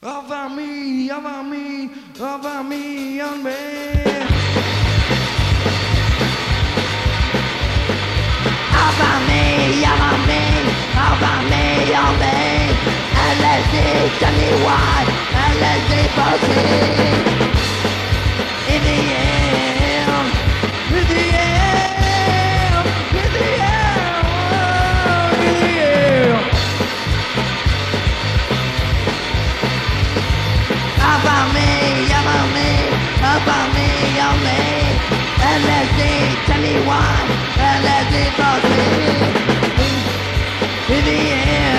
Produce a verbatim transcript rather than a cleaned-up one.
Over me, over me, over me, on me. Over me, over me, over me, on me. L S D, tell me why, L S D proceed. In the air, In the air, in the air, oh, in the air. over me, over me, over me, on me. L S D, tell me why, L S D proceed. In the air.